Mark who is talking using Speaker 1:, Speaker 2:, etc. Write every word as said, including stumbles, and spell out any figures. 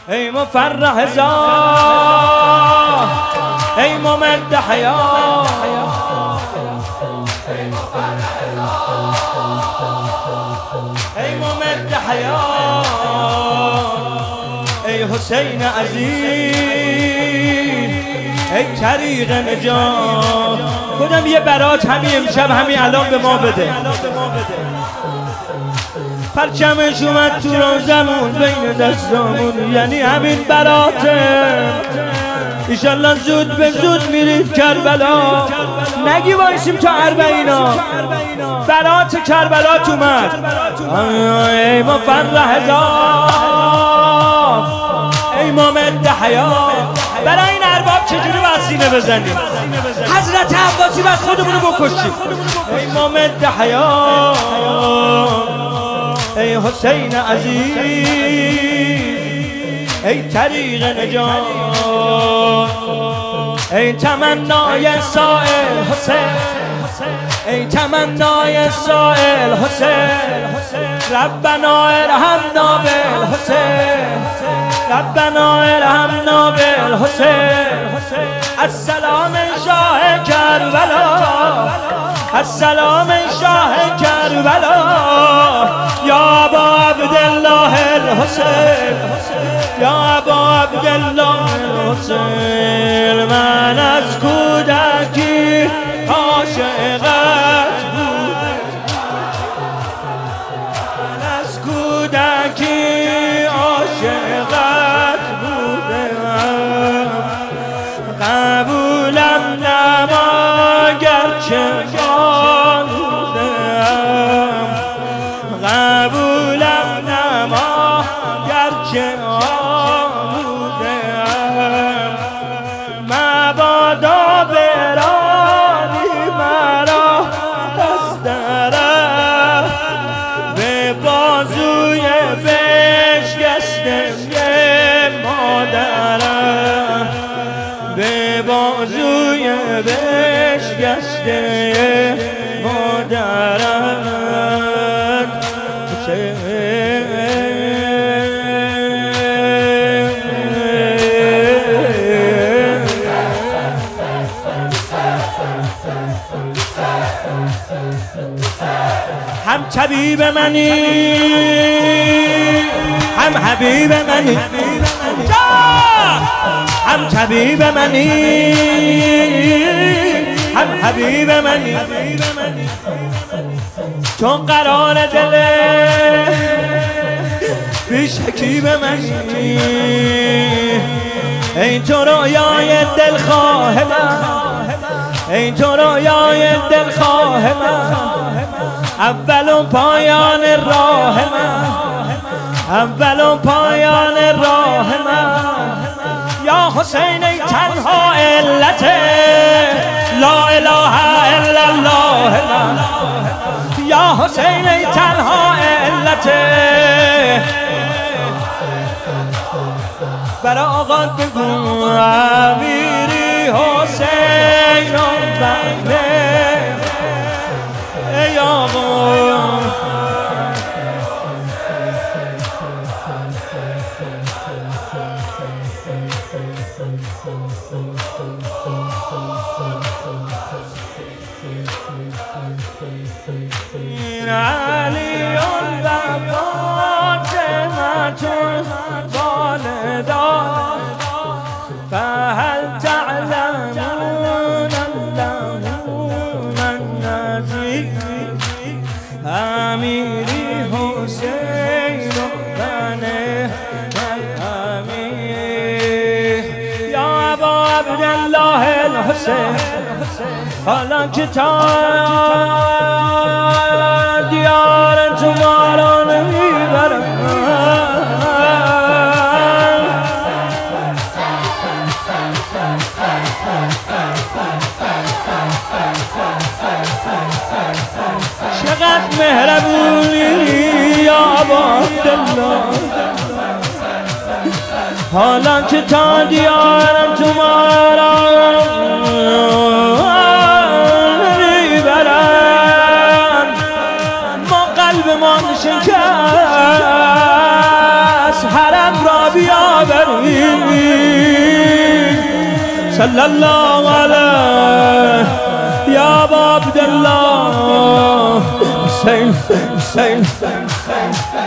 Speaker 1: ای مفرح زار ای ممد حیات ای ممد حیات ای حسین عزیز ای طریق نجات. کدام یه برات همین امشب همین الان به ما بده. پرچمش اومد تو روزمون بین دستامون، یعنی همین براته. ایشالله زود به زود میرید کربلا، نگی وایسیم تا اربعینا. برات کربلات اومد. ای مفرح زاد ای ممد حیات. برای این ارباب چجوری باید سینه بزنیم؟ حضرت عباسی باید خودمونو بکشیم. ای ممد حیات ای حسین عزیز ای طریق نجات ای تمنای سائل حسین ای تمنای سائل حسین ربنا ارحمنا بالحسین ربنا ارحمنا بالحسین. السلام شاه کربلا السلام شاه کربلا یا ابا عبدالله الحسین یا ابا عبدالله الحسین. من از کودکی عاشقت بودم، من از کودکی عاشقت بودم. قبولم نما گرچه آلودم، قبولم نما گرچه آلودم. مبادا برانی مرا دست درم به بازوی بشکسته مادرم، به بازوی بشکسته مادرم. هم طبیب منی هم حبیب منی، هم طبیب منی هم حبیب منی. چون قرار دل بی شکیب منی، ای تو رویای دلخواه من، ای تو رویای دلخواه من. اول و پایان راه من، اول و پایان راه من. یا حسین ای تنها علت لا اله الا الله من. یا حسین ای تنها علت برای آقا بگو امیری حسین و بنده ای آقا. علی و فاطمة والدان فهل تعلمون اللهم النبي امیری حسین بنه الامیر. یا ابا عبدالله الحسین حالا که تا دیار تو ما رو نمیبرم، چقدر مهربونی یا ابا عبدالله. حالا که تا دیارم تو ما رو نمیبرم، ما قلب ما شکست حرم را بیاور صلی الله علیه یا ابا عبدالله حسین حسین